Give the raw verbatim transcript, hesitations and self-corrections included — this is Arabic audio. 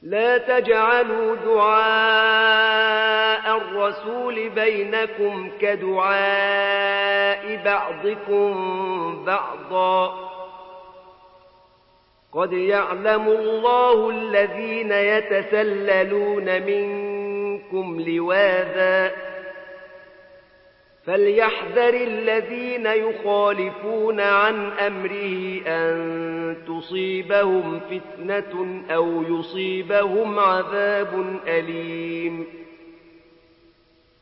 لا تجعلوا دعاء الرسول بينكم كدعاء بعضكم بعضا قد يعلم الله الذين يتسللون منكم لواذا فليحذر الذين يخالفون عن أمره أن تصيبهم فتنة أو يصيبهم عذاب أليم